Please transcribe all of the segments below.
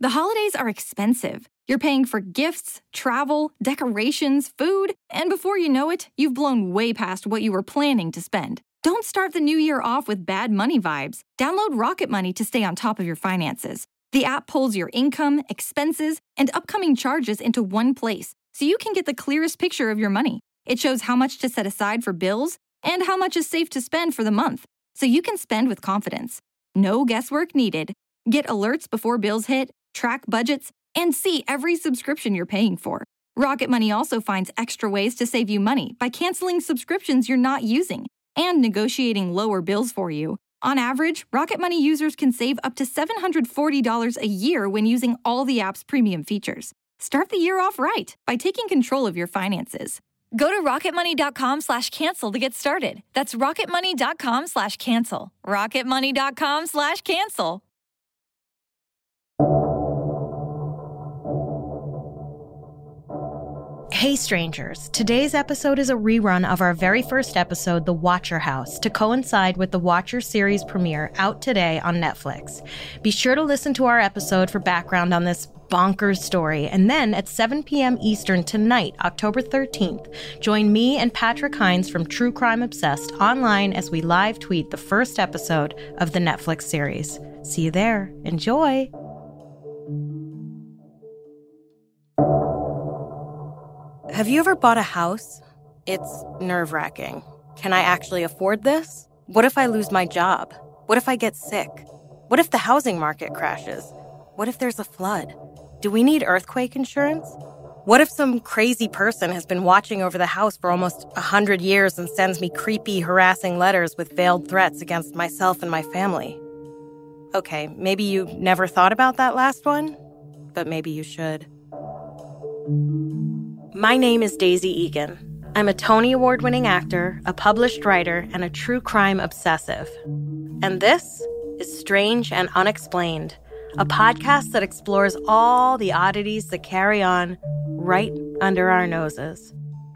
The holidays are expensive. You're paying for gifts, travel, decorations, food, and before you know it, you've blown way past what you were planning to spend. Don't start the new year off with bad money vibes. Download Rocket Money to stay on top of your finances. The app pulls your income, expenses, and upcoming charges into one place, so you can get the clearest picture of your money. It shows how much to set aside for bills and how much is safe to spend for the month, so you can spend with confidence. No guesswork needed. Get alerts before bills hit, track budgets, and see every subscription you're paying for. Rocket Money also finds extra ways to save you money by canceling subscriptions you're not using and negotiating lower bills for you. On average, Rocket Money users can save up to $740 a year when using all the app's premium features. Start the year off right by taking control of your finances. Go to rocketmoney.com/cancel to get started. That's rocketmoney.com/cancel. rocketmoney.com/cancel. Hey strangers, today's episode is a rerun of our very first episode, The Watcher House, to coincide with the Watcher series premiere out today on Netflix. Be sure to listen to our episode for background on this bonkers story, and then at 7 p.m. Eastern tonight, October 13th, join me and Patrick Hines from True Crime Obsessed online as we live tweet the first episode of the Netflix series. See you there. Enjoy! Have you ever bought a house? It's nerve-wracking. Can I actually afford this? What if I lose my job? What if I get sick? What if the housing market crashes? What if there's a flood? Do we need earthquake insurance? What if some crazy person has been watching over the house for almost 100 years and sends me creepy, harassing letters with veiled threats against myself and my family? Okay, maybe you never thought about that last one, but maybe you should. My name is Daisy Egan. I'm a Tony Award-winning actor, a published writer, and a true crime obsessive. And this is Strange and Unexplained, a podcast that explores all the oddities that carry on right under our noses.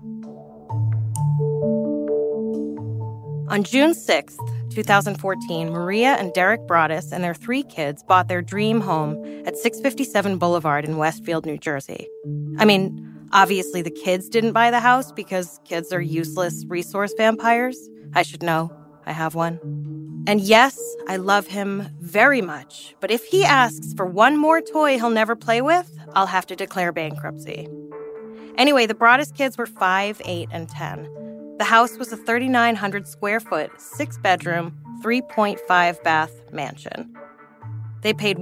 On June 6th, 2014, Maria and Derek Broaddus and their 3 kids bought their dream home at 657 Boulevard in Westfield, New Jersey. I mean, obviously the kids didn't buy the house because kids are useless resource vampires. I should know. I have one. And yes, I love him very much. But if he asks for one more toy he'll never play with, I'll have to declare bankruptcy. Anyway, the Broaddus kids were 5, 8, and 10. The house was a 3,900 square foot, 6-bedroom, 3.5 bath mansion. They paid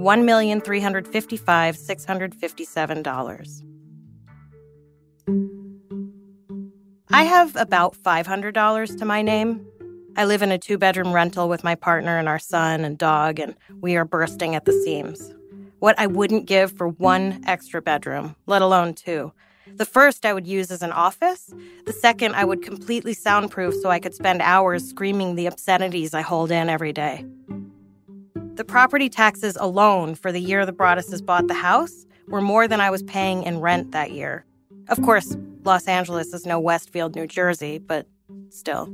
$1,355,657. I have about $500 to my name. I live in a 2-bedroom rental with my partner and our son and dog, and we are bursting at the seams. What I wouldn't give for 1 extra bedroom, let alone 2. The first I would use as an office. The second I would completely soundproof so I could spend hours screaming the obscenities I hold in every day. The property taxes alone for the year the Broadduses bought the house were more than I was paying in rent that year. Of course, Los Angeles is no Westfield, New Jersey, but still.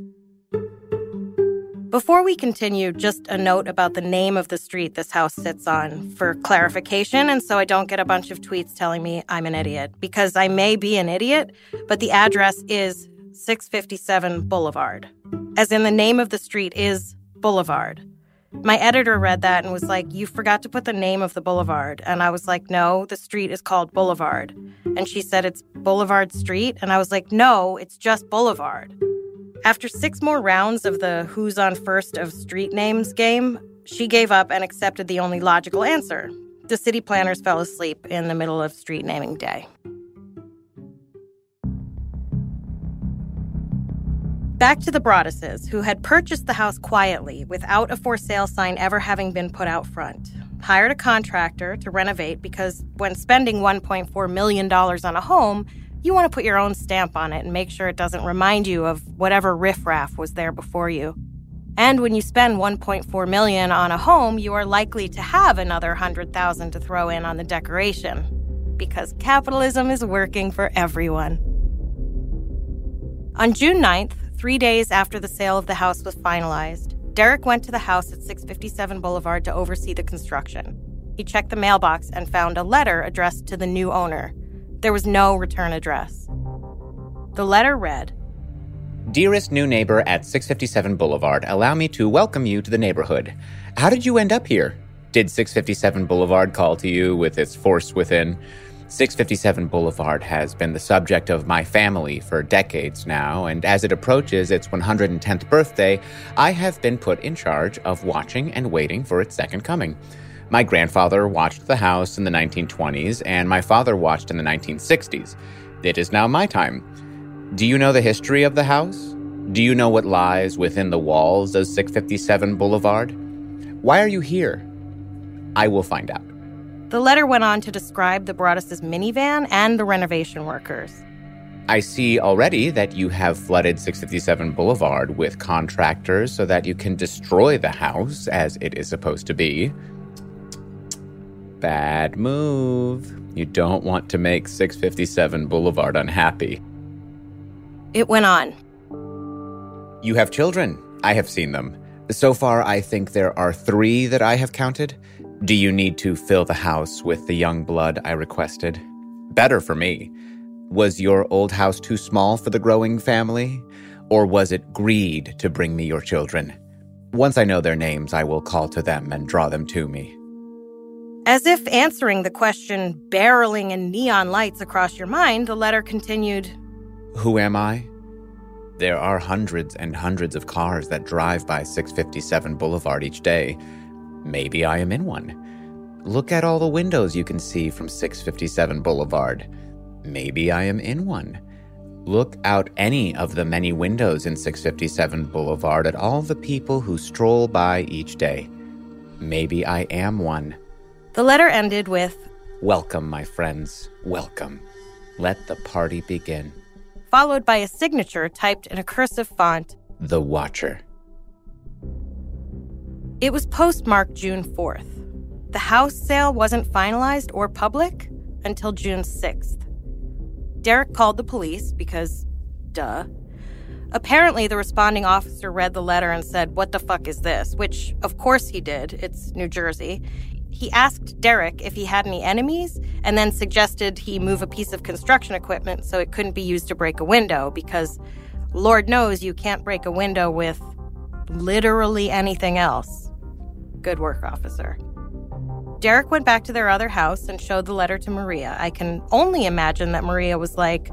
Before we continue, just a note about the name of the street this house sits on for clarification, and so I don't get a bunch of tweets telling me I'm an idiot, because I may be an idiot, but the address is 657 Boulevard, as in the name of the street is Boulevard. My editor read that and was like, "You forgot to put the name of the boulevard." And I was like, "No, the street is called Boulevard." And she said, "It's Boulevard Street?" And I was like, "No, it's just Boulevard." After 6 more rounds of the who's on first of street names game, she gave up and accepted the only logical answer. The city planners fell asleep in the middle of street naming day. Back to the Broadduses, who had purchased the house quietly without a for sale sign ever having been put out front. Hired a contractor to renovate because when spending $1.4 million on a home, you want to put your own stamp on it and make sure it doesn't remind you of whatever riffraff was there before you. And when you spend $1.4 million on a home, you are likely to have another $100,000 to throw in on the decoration, because capitalism is working for everyone. On June 9th, 3 days after the sale of the house was finalized, Derek went to the house at 657 Boulevard to oversee the construction. He He checked the mailbox and found a letter addressed to the new owner. There was no return address. The letter read, "Dearest new neighbor at 657 Boulevard, allow me to welcome you to the neighborhood. How did you end up here? Did 657 Boulevard call to you with its force within? 657 Boulevard has been the subject of my family for decades now, and as it approaches its 110th birthday, I have been put in charge of watching and waiting for its second coming. My grandfather watched the house in the 1920s, and my father watched in the 1960s. It is now my time. Do you know the history of the house? Do you know what lies within the walls of 657 Boulevard? Why are you here? I will find out." The letter went on to describe the Broaddus' minivan and the renovation workers. "I see already that you have flooded 657 Boulevard with contractors so that you can destroy the house as it is supposed to be. Bad move. You don't want to make 657 Boulevard unhappy." It went on. "You have children. I have seen them. So far, I think there are 3 that I have counted. Do you need to fill the house with the young blood I requested? Better for me. Was your old house too small for the growing family? Or was it greed to bring me your children? Once I know their names, I will call to them and draw them to me." As if answering the question barreling in neon lights across your mind, the letter continued, "Who am I? There are hundreds and hundreds of cars that drive by 657 Boulevard each day. Maybe I am in one. Look at all the windows you can see from 657 Boulevard. Maybe I am in one. Look out any of the many windows in 657 Boulevard at all the people who stroll by each day. Maybe I am one." The letter ended with, "Welcome, my friends, welcome. Let the party begin." Followed by a signature typed in a cursive font, "The Watcher." It was postmarked June 4th. The house sale wasn't finalized or public until June 6th. Derek called the police because, duh. Apparently, the responding officer read the letter and said, "What the fuck is this?" Which, of course he did. It's New Jersey. He asked Derek if he had any enemies and then suggested he move a piece of construction equipment so it couldn't be used to break a window because Lord knows you can't break a window with literally anything else. Good work, officer. Derek went back to their other house and showed the letter to Maria. I can only imagine that Maria was like,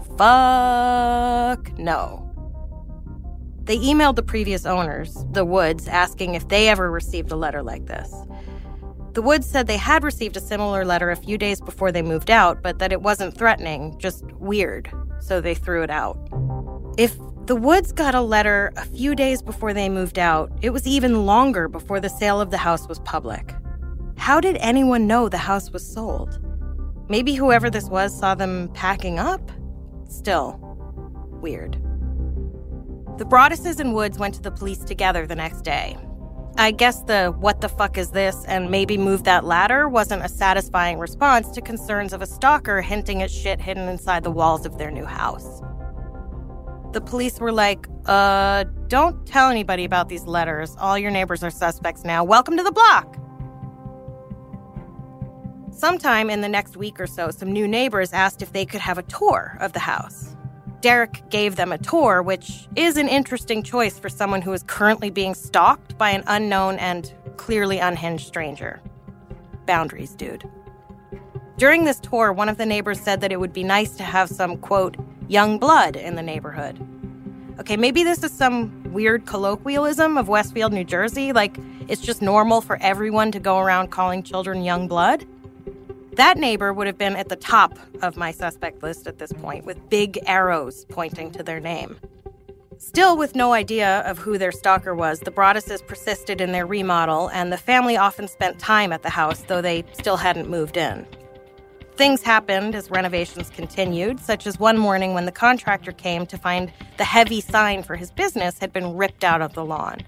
fuck no. They emailed the previous owners, the Woods, asking if they ever received a letter like this. The Woods said they had received a similar letter a few days before they moved out, but that it wasn't threatening, just weird, so they threw it out. If the Woods got a letter a few days before they moved out, it was even longer before the sale of the house was public. How did anyone know the house was sold? Maybe whoever this was saw them packing up? Still, weird. The Broadduses and Woods went to the police together the next day. I guess the "what the fuck is this" and "maybe move that ladder" wasn't a satisfying response to concerns of a stalker hinting at shit hidden inside the walls of their new house. The police were like, don't tell anybody about these letters. All your neighbors are suspects now. Welcome to the block. Sometime in the next week or so, some new neighbors asked if they could have a tour of the house. Derek gave them a tour, which is an interesting choice for someone who is currently being stalked by an unknown and clearly unhinged stranger. Boundaries, dude. During this tour, one of the neighbors said that it would be nice to have some, quote, young blood in the neighborhood. Okay, maybe this is some weird colloquialism of Westfield, New Jersey, like it's just normal for everyone to go around calling children young blood. That neighbor would have been at the top of my suspect list at this point, with big arrows pointing to their name. Still, with no idea of who their stalker was, the Broadduses persisted in their remodel, and the family often spent time at the house, though they still hadn't moved in. Things happened as renovations continued, such as one morning when the contractor came to find the heavy sign for his business had been ripped out of the lawn.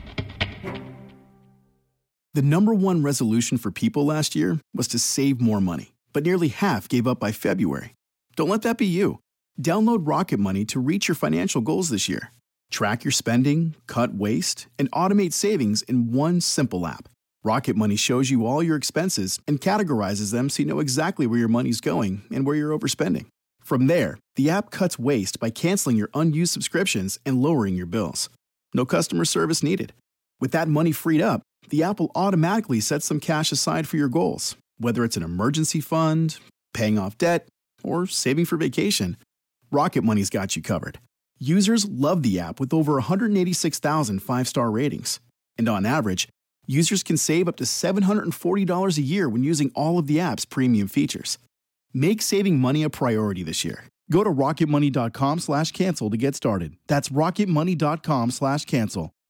The number one resolution for people last year was to save more money, but nearly half gave up by February. Don't let that be you. Download Rocket Money to reach your financial goals this year. Track your spending, cut waste, and automate savings in one simple app. Rocket Money shows you all your expenses and categorizes them so you know exactly where your money's going and where you're overspending. From there, the app cuts waste by canceling your unused subscriptions and lowering your bills. No customer service needed. With that money freed up, the app will automatically set some cash aside for your goals, whether it's an emergency fund, paying off debt, or saving for vacation. Rocket Money's got you covered. Users love the app with over 186,000 five-star ratings. And on average, users can save up to $740 a year when using all of the app's premium features. Make saving money a priority this year. Go to rocketmoney.com/cancel to get started. That's rocketmoney.com/cancel.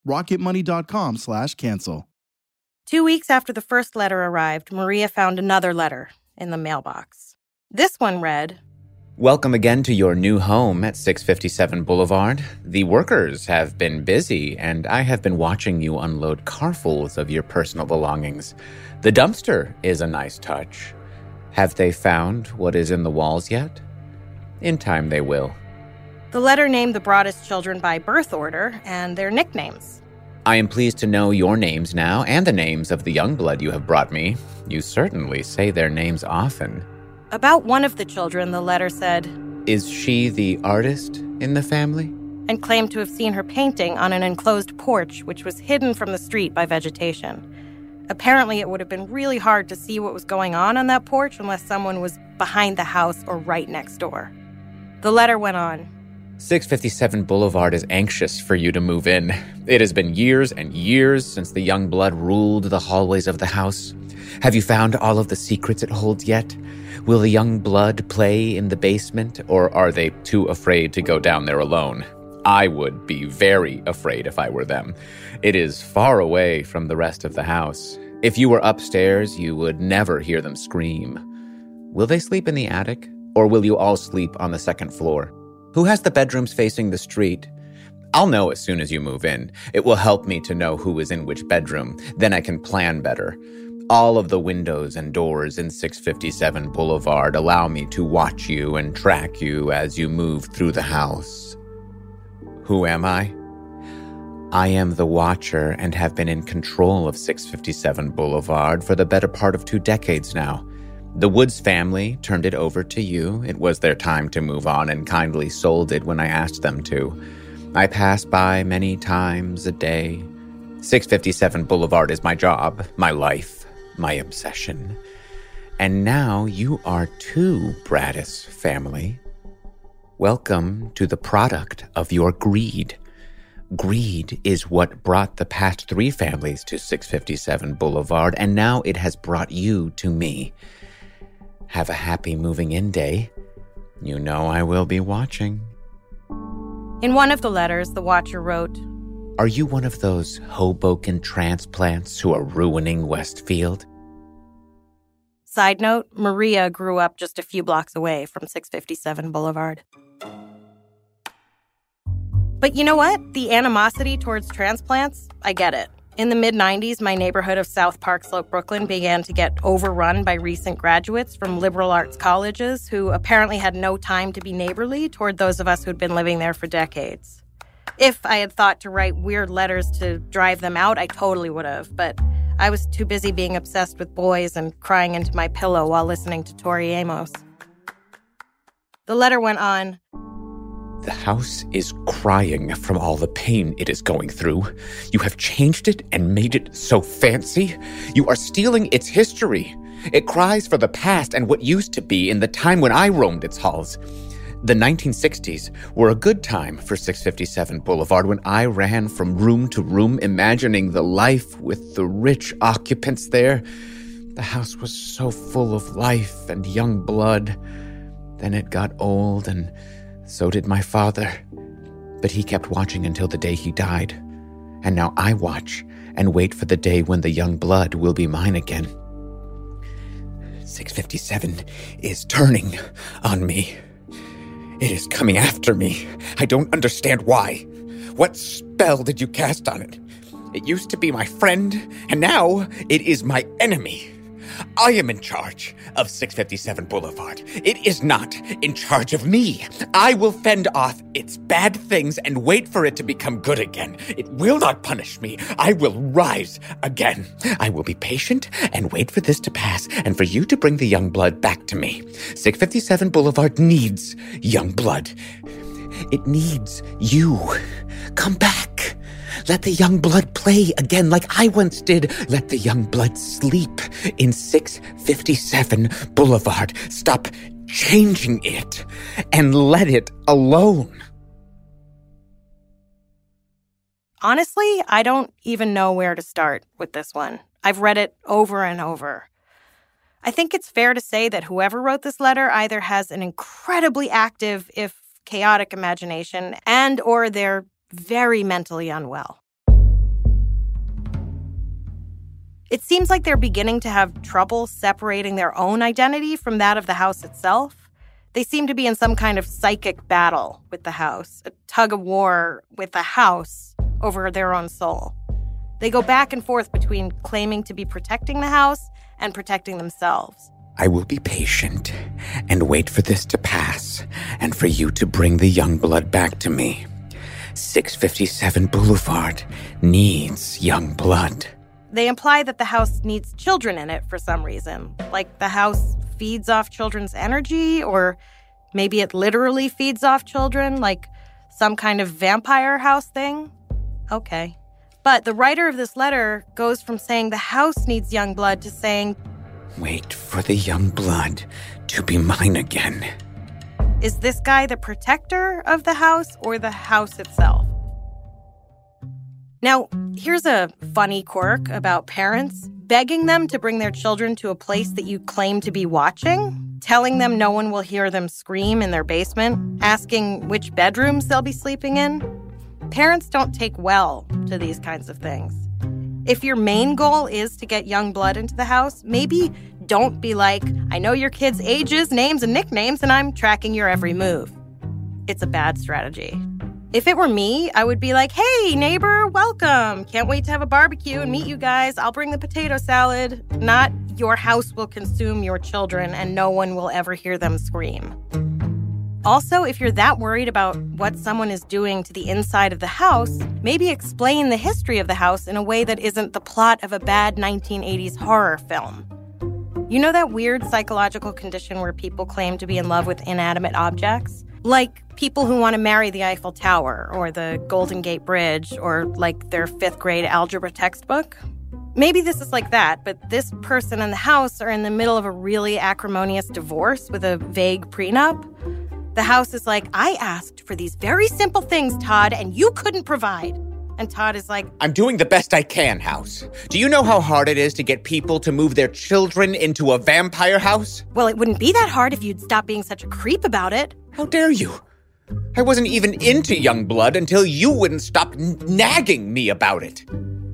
rocketmoney.com/cancel. 2 weeks after the first letter arrived, Maria found another letter in the mailbox. This one read, Welcome again to your new home at 657 Boulevard. The workers have been busy, and I have been watching you unload carfuls of your personal belongings. The dumpster is a nice touch. Have they found what is in the walls yet? In time they will. The letter named the Broaddus children by birth order and their nicknames. I am pleased to know your names now and the names of the young blood you have brought me. You certainly say their names often. About one of the children, the letter said, Is she the artist in the family? And claimed to have seen her painting on an enclosed porch, which was hidden from the street by vegetation. Apparently, it would have been really hard to see what was going on that porch unless someone was behind the house or right next door. The letter went on. 657 Boulevard is anxious for you to move in. It has been years and years since the young blood ruled the hallways of the house. Have you found all of the secrets it holds yet? Will the young blood play in the basement, or are they too afraid to go down there alone? I would be very afraid if I were them. It is far away from the rest of the house. If you were upstairs, you would never hear them scream. Will they sleep in the attic, or will you all sleep on the second floor? Who has the bedrooms facing the street? I'll know as soon as you move in. It will help me to know who is in which bedroom. Then I can plan better. All of the windows and doors in 657 Boulevard allow me to watch you and track you as you move through the house. Who am I? I am the Watcher and have been in control of 657 Boulevard for the better part of 2 decades now. The Woods family turned it over to you. It was their time to move on and kindly sold it when I asked them to. I pass by many times a day. 657 Boulevard is my job, my life, my obsession. And now you are too, Broaddus family. Welcome to the product of your greed. Greed is what brought the past 3 families to 657 Boulevard, and now it has brought you to me. Have a happy moving in day. You know I will be watching. In one of the letters, the Watcher wrote, Are you one of those Hoboken transplants who are ruining Westfield? Side note, Maria grew up just a few blocks away from 657 Boulevard. But you know what? The animosity towards transplants, I get it. In the mid-90s, my neighborhood of South Park Slope, Brooklyn began to get overrun by recent graduates from liberal arts colleges who apparently had no time to be neighborly toward those of us who'd been living there for decades. If I had thought to write weird letters to drive them out, I totally would have, but I was too busy being obsessed with boys and crying into my pillow while listening to Tori Amos. The letter went on, The house is crying from all the pain it is going through. You have changed it and made it so fancy. You are stealing its history. It cries for the past and what used to be in the time when I roamed its halls. The 1960s were a good time for 657 Boulevard when I ran from room to room imagining the life with the rich occupants there. The house was so full of life and young blood. Then it got old, and so did my father. But he kept watching until the day he died. And now I watch and wait for the day when the young blood will be mine again. 657 is turning on me. It is coming after me. I don't understand why. What spell did you cast on it? It used to be my friend, and now it is my enemy. I am in charge of 657 Boulevard. It is not in charge of me. I will fend off its bad things and wait for it to become good again. It will not punish me. I will rise again. I will be patient and wait for this to pass and for you to bring the young blood back to me. 657 Boulevard needs young blood. It needs you. Come back. Let the young blood play again like I once did. Let the young blood sleep in 657 Boulevard. Stop changing it and let it alone. Honestly, I don't even know where to start with this one. I've read it over and over. I think it's fair to say that whoever wrote this letter either has an incredibly active, if chaotic imagination, and or they're very mentally unwell. It seems like they're beginning to have trouble separating their own identity from that of the house itself. They seem to be in some kind of psychic battle with the house, a tug of war with the house over their own soul. They go back and forth between claiming to be protecting the house and protecting themselves. I will be patient and wait for this to pass and for you to bring the young blood back to me. 657 Boulevard needs young blood. They imply that the house needs children in it for some reason. Like the house feeds off children's energy, or maybe it literally feeds off children, like some kind of vampire house thing. Okay. But the writer of this letter goes from saying the house needs young blood to saying, wait for the young blood to be mine again. Is this guy the protector of the house or the house itself? Now, here's a funny quirk about parents. Begging them to bring their children to a place that you claim to be watching, telling them no one will hear them scream in their basement, asking which bedrooms they'll be sleeping in. Parents don't take well to these kinds of things. If your main goal is to get young blood into the house, maybe don't be like, I know your kids' ages, names, and nicknames, and I'm tracking your every move. It's a bad strategy. If it were me, I would be like, hey, neighbor, welcome. Can't wait to have a barbecue and meet you guys. I'll bring the potato salad. Not your house will consume your children and no one will ever hear them scream. Also, if you're that worried about what someone is doing to the inside of the house, maybe explain the history of the house in a way that isn't the plot of a bad 1980s horror film. You know that weird psychological condition where people claim to be in love with inanimate objects? Like people who want to marry the Eiffel Tower or the Golden Gate Bridge or like their 5th grade algebra textbook? Maybe this is like that, but this person and the house are in the middle of a really acrimonious divorce with a vague prenup. The house is like, I asked for these very simple things, Todd, and you couldn't provide. And Todd is like, I'm doing the best I can, house. Do you know how hard it is to get people to move their children into a vampire house? Well, it wouldn't be that hard if you'd stop being such a creep about it. How dare you? I wasn't even into young blood until you wouldn't stop nagging me about it.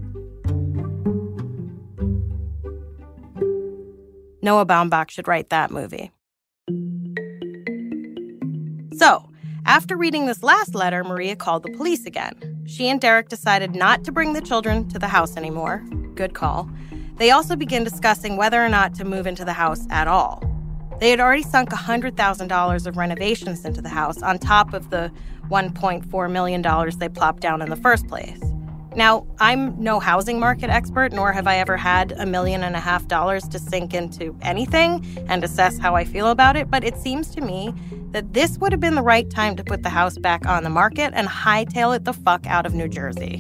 Noah Baumbach should write that movie. So, after reading this last letter, Maria called the police again. She and Derek decided not to bring the children to the house anymore. Good call. They also began discussing whether or not to move into the house at all. They had already sunk $100,000 of renovations into the house on top of the $1.4 million they plopped down in the first place. Now, I'm no housing market expert, nor have I ever had $1.5 million to sink into anything and assess how I feel about it, but it seems to me that this would have been the right time to put the house back on the market and hightail it the fuck out of New Jersey.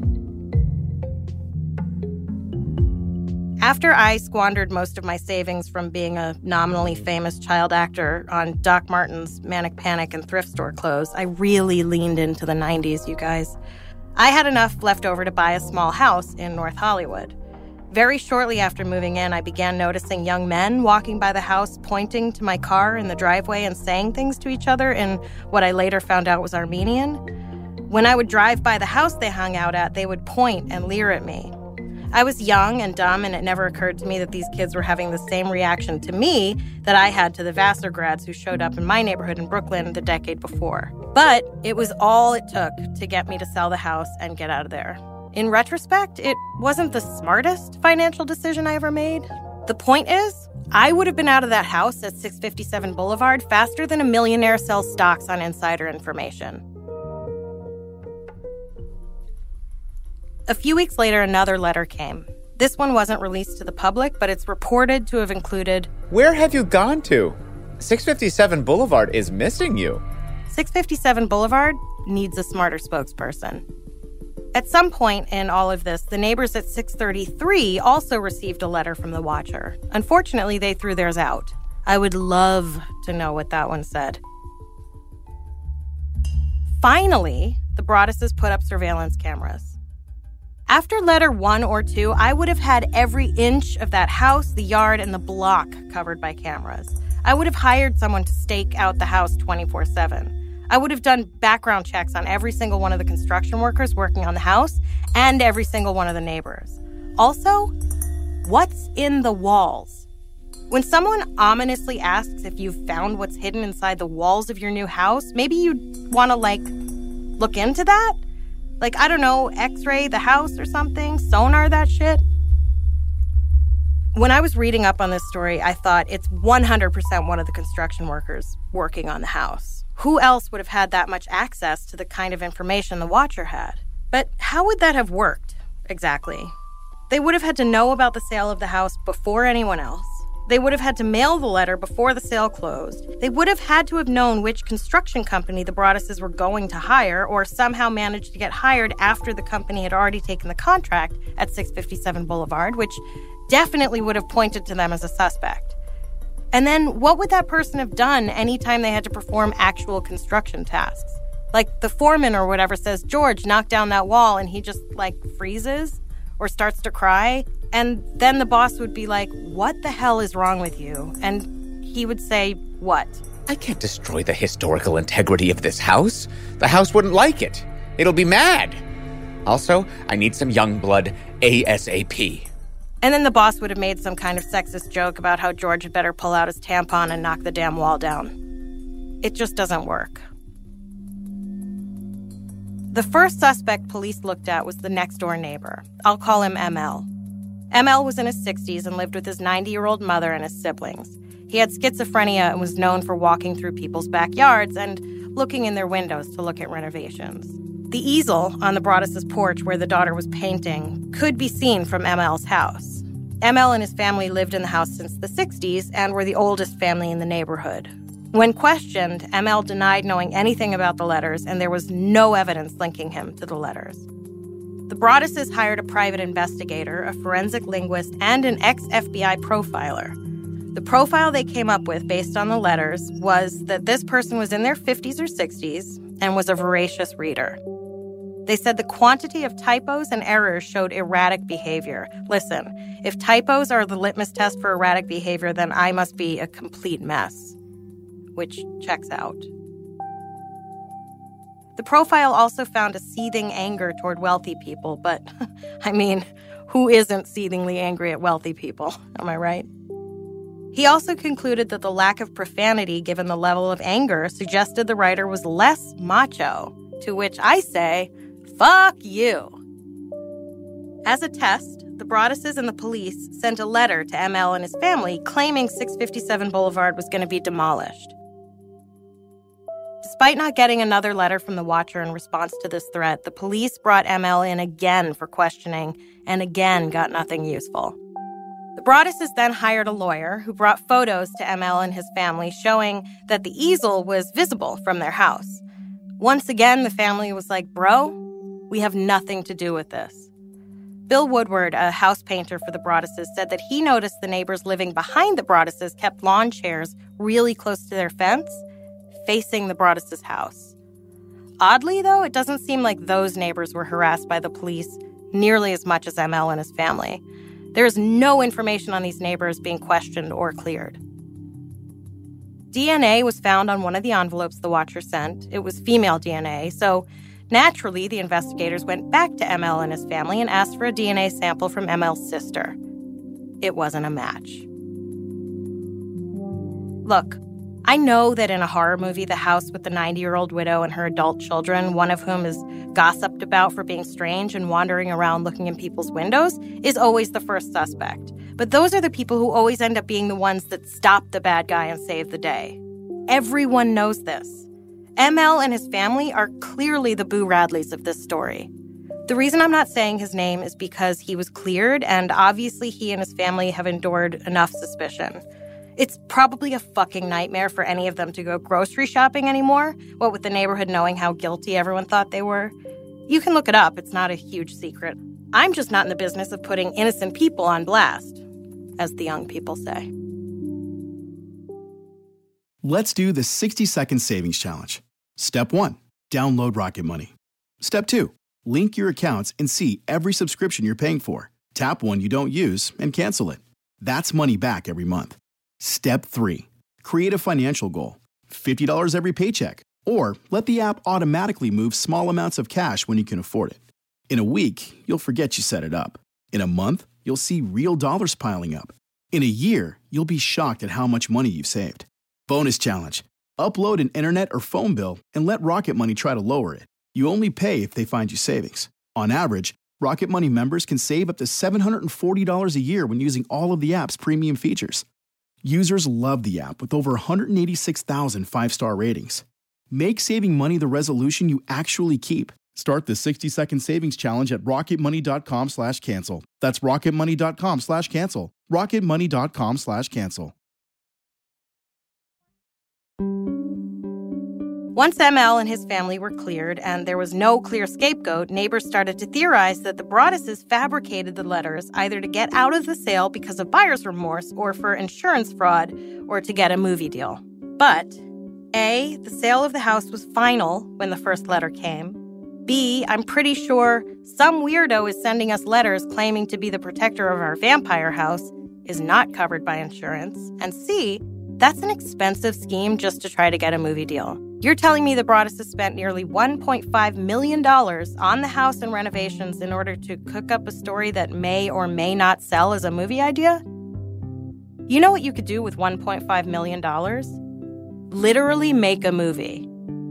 After I squandered most of my savings from being a nominally famous child actor on Doc Martens' Manic Panic and thrift store clothes, I really leaned into the 90s, you guys. I had enough left over to buy a small house in North Hollywood. Very shortly after moving in, I began noticing young men walking by the house, pointing to my car in the driveway and saying things to each other in what I later found out was Armenian. When I would drive by the house they hung out at, they would point and leer at me. I was young and dumb, and it never occurred to me that these kids were having the same reaction to me that I had to the Vassar grads who showed up in my neighborhood in Brooklyn the decade before. But it was all it took to get me to sell the house and get out of there. In retrospect, it wasn't the smartest financial decision I ever made, The point is, I would have been out of that house at 657 Boulevard faster than a millionaire sells stocks on insider information. A few weeks later, another letter came. This one wasn't released to the public, but it's reported to have included, "Where have you gone to? 657 Boulevard is missing you." 657 Boulevard needs a smarter spokesperson. At some point in all of this, the neighbors at 633 also received a letter from the Watcher. Unfortunately, they threw theirs out. I would love to know what that one said. Finally, the Broadduses put up surveillance cameras. After letter 1 or 2, I would have had every inch of that house, the yard, and the block covered by cameras. I would have hired someone to stake out the house 24/7. I would have done background checks on every single one of the construction workers working on the house and every single one of the neighbors. Also, what's in the walls? When someone ominously asks if you've found what's hidden inside the walls of your new house, maybe you'd want to, look into that? I don't know, X-ray the house or something, sonar that shit. When I was reading up on this story, I thought it's 100% one of the construction workers working on the house. Who else would have had that much access to the kind of information the Watcher had? But how would that have worked, exactly? They would have had to know about the sale of the house before anyone else. They would have had to mail the letter before the sale closed. They would have had to have known which construction company the Broadduses were going to hire, or somehow managed to get hired after the company had already taken the contract at 657 Boulevard, which definitely would have pointed to them as a suspect. And then what would that person have done anytime they had to perform actual construction tasks? The foreman or whatever says, "George, knock down that wall," and he just, freezes or starts to cry. And then the boss would be like, "What the hell is wrong with you?" And he would say, "What?" "I can't destroy the historical integrity of this house. The house wouldn't like it. It'll be mad. Also, I need some young blood ASAP." And then the boss would have made some kind of sexist joke about how George had better pull out his tampon and knock the damn wall down. It just doesn't work. The first suspect police looked at was the next-door neighbor. I'll call him ML. ML was in his 60s and lived with his 90-year-old mother and his siblings. He had schizophrenia and was known for walking through people's backyards and looking in their windows to look at renovations. The easel on the Broadduses' porch where the daughter was painting could be seen from ML's house. ML and his family lived in the house since the 60s and were the oldest family in the neighborhood. When questioned, ML denied knowing anything about the letters, and there was no evidence linking him to the letters. The Broadduses hired a private investigator, a forensic linguist, and an ex-FBI profiler. The profile they came up with based on the letters was that this person was in their 50s or 60s and was a voracious reader. They said the quantity of typos and errors showed erratic behavior. Listen, if typos are the litmus test for erratic behavior, then I must be a complete mess. Which checks out. The profile also found a seething anger toward wealthy people, but, who isn't seethingly angry at wealthy people? Am I right? He also concluded that the lack of profanity, given the level of anger, suggested the writer was less macho, to which I say, fuck you. As a test, the Broadduses and the police sent a letter to ML and his family claiming 657 Boulevard was going to be demolished. Despite not getting another letter from the Watcher in response to this threat, the police brought ML in again for questioning and again got nothing useful. The Broadduses then hired a lawyer who brought photos to ML and his family showing that the easel was visible from their house. Once again, the family was like, "Bro, we have nothing to do with this." Bill Woodward, a house painter for the Broadduses, said that he noticed the neighbors living behind the Broadduses kept lawn chairs really close to their fence, facing the Broadduses' house. Oddly, though, it doesn't seem like those neighbors were harassed by the police nearly as much as ML and his family. There is no information on these neighbors being questioned or cleared. DNA was found on one of the envelopes the Watcher sent. It was female DNA, so naturally the investigators went back to ML and his family and asked for a DNA sample from ML's sister. It wasn't a match. Look, I know that in a horror movie, the house with the 90-year-old widow and her adult children, one of whom is gossiped about for being strange and wandering around looking in people's windows, is always the first suspect. But those are the people who always end up being the ones that stop the bad guy and save the day. Everyone knows this. ML and his family are clearly the Boo Radleys of this story. The reason I'm not saying his name is because he was cleared, and obviously he and his family have endured enough suspicion. It's probably a fucking nightmare for any of them to go grocery shopping anymore, what with the neighborhood knowing how guilty everyone thought they were. You can look it up, it's not a huge secret. I'm just not in the business of putting innocent people on blast, as the young people say. Let's do the 60-second savings challenge. Step 1, download Rocket Money. Step 2, link your accounts and see every subscription you're paying for. Tap one you don't use and cancel it. That's money back every month. Step 3, create a financial goal. $50 every paycheck. Or let the app automatically move small amounts of cash when you can afford it. In a week, you'll forget you set it up. In a month, you'll see real dollars piling up. In a year, you'll be shocked at how much money you've saved. Bonus challenge. Upload an internet or phone bill and let Rocket Money try to lower it. You only pay if they find you savings. On average, Rocket Money members can save up to $740 a year when using all of the app's premium features. Users love the app with over 186,000 five-star ratings. Make saving money the resolution you actually keep. Start the 60-second savings challenge at rocketmoney.com/cancel. That's rocketmoney.com/cancel. rocketmoney.com/cancel. Once ML and his family were cleared and there was no clear scapegoat, neighbors started to theorize that the Broadduses fabricated the letters either to get out of the sale because of buyer's remorse or for insurance fraud or to get a movie deal. But A, the sale of the house was final when the first letter came. B, I'm pretty sure some weirdo is sending us letters claiming to be the protector of our vampire house is not covered by insurance. And C, that's an expensive scheme just to try to get a movie deal. You're telling me the Broadduses spent nearly $1.5 million on the house and renovations in order to cook up a story that may or may not sell as a movie idea? You know what you could do with $1.5 million? Literally make a movie.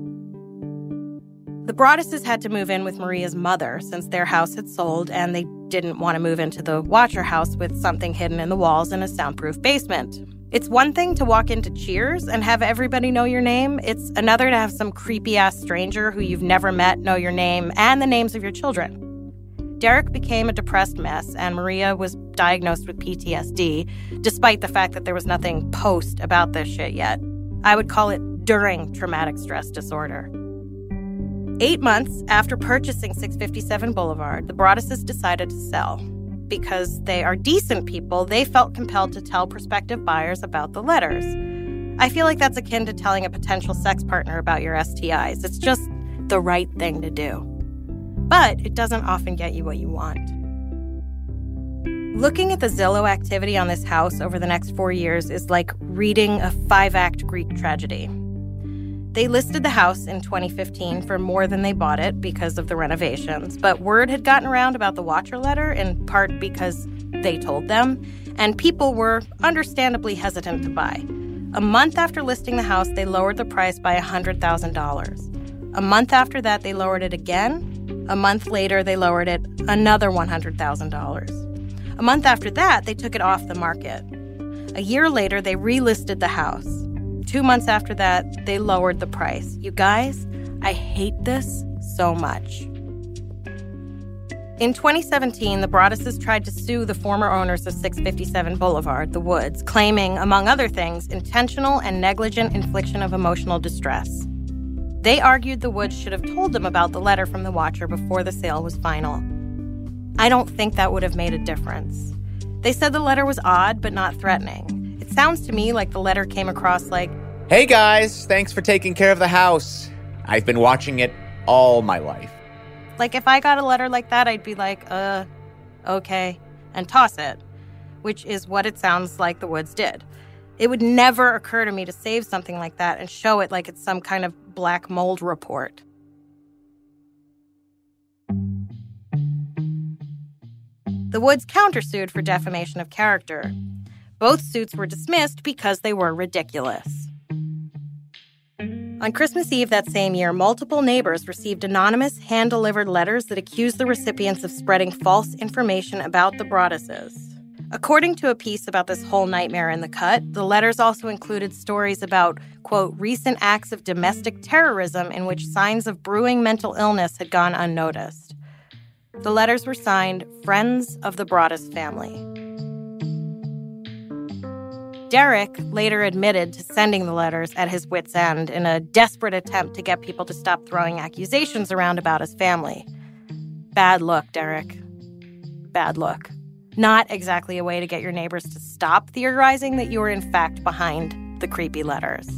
The Broadduses had to move in with Maria's mother since their house had sold and they didn't want to move into the Watcher house with something hidden in the walls in a soundproof basement. It's one thing to walk into Cheers and have everybody know your name. It's another to have some creepy-ass stranger who you've never met know your name and the names of your children. Derek became a depressed mess, and Maria was diagnosed with PTSD, despite the fact that there was nothing post about this shit yet. I would call it during traumatic stress disorder. 8 months after purchasing 657 Boulevard, the Broadduses decided to sell. Because they are decent people, they felt compelled to tell prospective buyers about the letters. I feel like that's akin to telling a potential sex partner about your STIs. It's just the right thing to do. But it doesn't often get you what you want. Looking at the Zillow activity on this house over the next 4 years is like reading a 5-act Greek tragedy. They listed the house in 2015 for more than they bought it because of the renovations, but word had gotten around about the Watcher letter, in part because they told them, and people were understandably hesitant to buy. A month after listing the house, they lowered the price by $100,000. A month after that, they lowered it again. A month later, they lowered it another $100,000. A month after that, they took it off the market. A year later, they relisted the house. 2 months after that, they lowered the price. You guys, I hate this so much. In 2017, the Broadduses tried to sue the former owners of 657 Boulevard, the Woods, claiming, among other things, intentional and negligent infliction of emotional distress. They argued the Woods should have told them about the letter from the Watcher before the sale was final. I don't think that would have made a difference. They said the letter was odd but not threatening. It sounds to me like the letter came across like, "Hey guys, thanks for taking care of the house. I've been watching it all my life." Like if I got a letter like that, I'd be like, okay, and toss it, which is what it sounds like the Woods did. It would never occur to me to save something like that and show it like it's some kind of black mold report. The Woods countersued for defamation of character. Both suits were dismissed because they were ridiculous. On Christmas Eve that same year, multiple neighbors received anonymous, hand-delivered letters that accused the recipients of spreading false information about the Broadduses. According to a piece about this whole nightmare in The Cut, the letters also included stories about, quote, recent acts of domestic terrorism in which signs of brewing mental illness had gone unnoticed. The letters were signed Friends of the Broaddus Family. Derek later admitted to sending the letters at his wit's end in a desperate attempt to get people to stop throwing accusations around about his family. Bad look, Derek. Bad look. Not exactly a way to get your neighbors to stop theorizing that you were in fact behind the creepy letters.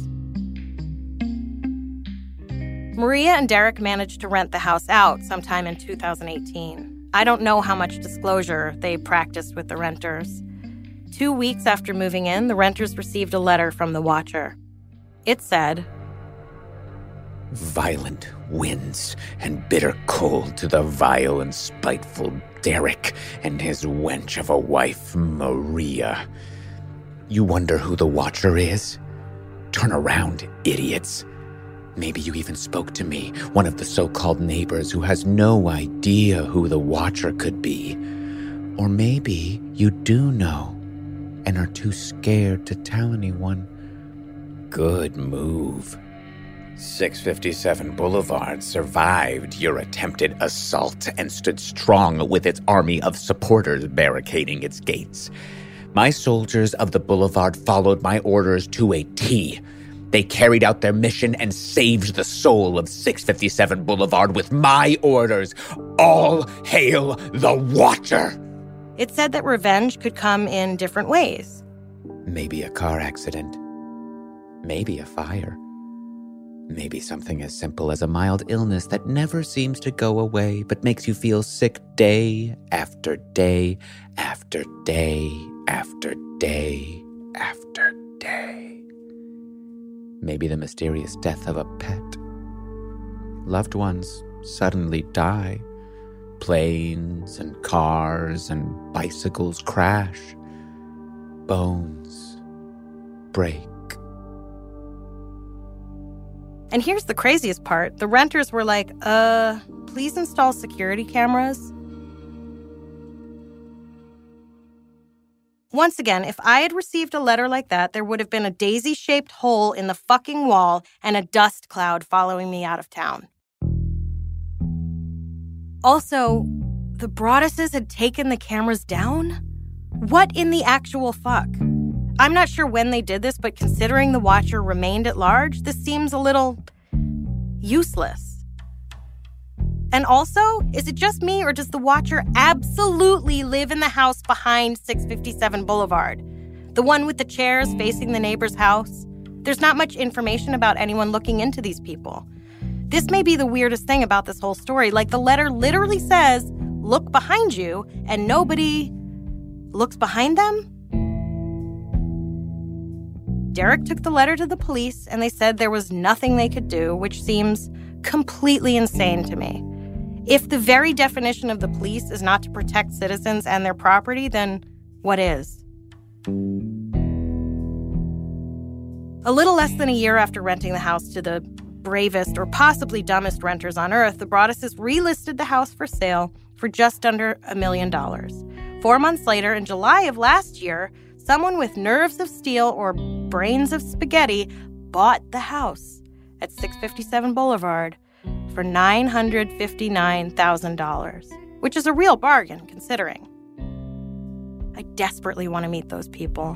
Maria and Derek managed to rent the house out sometime in 2018. I don't know how much disclosure they practiced with the renters. 2 weeks after moving in, the renters received a letter from the Watcher. It said, "Violent winds and bitter cold to the vile and spiteful Derek and his wench of a wife, Maria. You wonder who the Watcher is? Turn around, idiots. Maybe you even spoke to me, one of the so-called neighbors who has no idea who the Watcher could be. Or maybe you do know and are too scared to tell anyone. Good move. 657 Boulevard survived your attempted assault and stood strong with its army of supporters barricading its gates. My soldiers of the Boulevard followed my orders to a T. They carried out their mission and saved the soul of 657 Boulevard with my orders. All hail the Watcher!" It said that revenge could come in different ways. Maybe a car accident. Maybe a fire. Maybe something as simple as a mild illness that never seems to go away but makes you feel sick day after day after day after day after day. Maybe the mysterious death of a pet. Loved ones suddenly die. Planes and cars and bicycles crash. Bones break. And here's the craziest part. The renters were like, please install security cameras. Once again, if I had received a letter like that, there would have been a daisy-shaped hole in the fucking wall and a dust cloud following me out of town. Also, the Broadduses had taken the cameras down? What in the actual fuck? I'm not sure when they did this, but considering the Watcher remained at large, this seems a little useless. And also, is it just me or does the Watcher absolutely live in the house behind 657 Boulevard? The one with the chairs facing the neighbor's house? There's not much information about anyone looking into these people. This may be the weirdest thing about this whole story. Like, the letter literally says, look behind you, and nobody looks behind them? Derek took the letter to the police, and they said there was nothing they could do, which seems completely insane to me. If the very definition of the police is not to protect citizens and their property, then what is? A little less than a year after renting the house to the bravest or possibly dumbest renters on earth, the Broadduses relisted the house for sale for just under $1 million. 4 months later, in July of last year, someone with nerves of steel or brains of spaghetti bought the house at 657 Boulevard for $959,000, which is a real bargain considering. I desperately want to meet those people.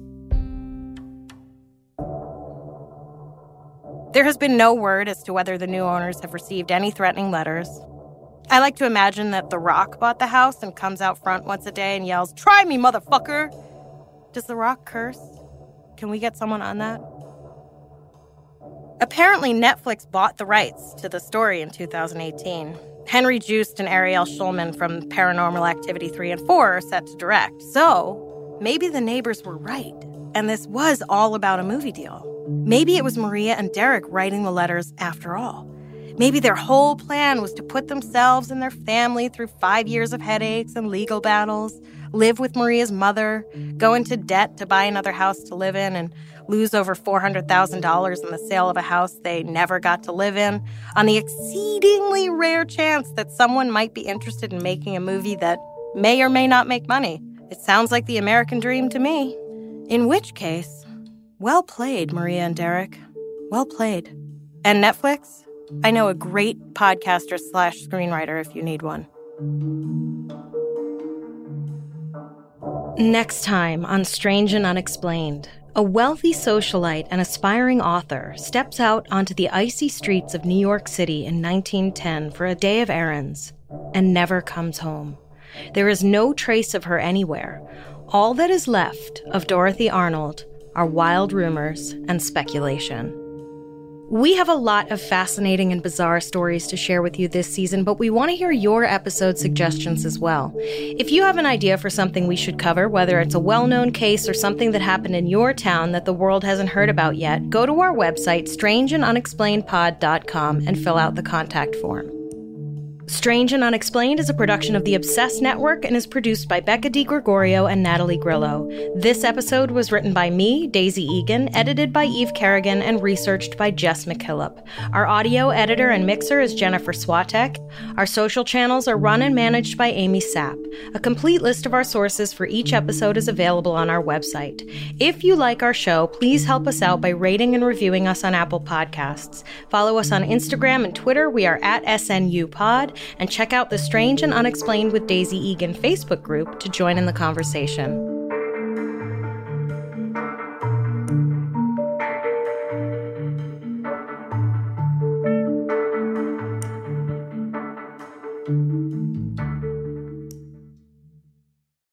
There has been no word as to whether the new owners have received any threatening letters. I like to imagine that The Rock bought the house and comes out front once a day and yells, "Try me, motherfucker!" Does The Rock curse? Can we get someone on that? Apparently, Netflix bought the rights to the story in 2018. Henry Joost and Ariel Schulman from Paranormal Activity 3 and 4 are set to direct. So, maybe the neighbors were right, and this was all about a movie deal. Maybe it was Maria and Derek writing the letters after all. Maybe their whole plan was to put themselves and their family through 5 years of headaches and legal battles, live with Maria's mother, go into debt to buy another house to live in, and lose over $400,000 in the sale of a house they never got to live in, on the exceedingly rare chance that someone might be interested in making a movie that may or may not make money. It sounds like the American dream to me. In which case, well played, Maria and Derek. Well played. And Netflix? I know a great podcaster / screenwriter if you need one. Next time on Strange and Unexplained, a wealthy socialite and aspiring author steps out onto the icy streets of New York City in 1910 for a day of errands and never comes home. There is no trace of her anywhere. All that is left of Dorothy Arnold are wild rumors and speculation. We have a lot of fascinating and bizarre stories to share with you this season, but we want to hear your episode suggestions as well. If you have an idea for something we should cover, whether it's a well-known case or something that happened in your town that the world hasn't heard about yet, go to our website, strangeandunexplainedpod.com, and fill out the contact form. Strange and Unexplained is a production of the Obsessed Network and is produced by Becca DiGregorio and Natalie Grillo. This episode was written by me, Daisy Egan, edited by Eve Kerrigan, and researched by Jess McKillop. Our audio editor and mixer is Jennifer Swatek. Our social channels are run and managed by Amy Sapp. A complete list of our sources for each episode is available on our website. If you like our show, please help us out by rating and reviewing us on Apple Podcasts. Follow us on Instagram and Twitter. We are at SNUpod. And check out the Strange and Unexplained with Daisy Egan Facebook group to join in the conversation.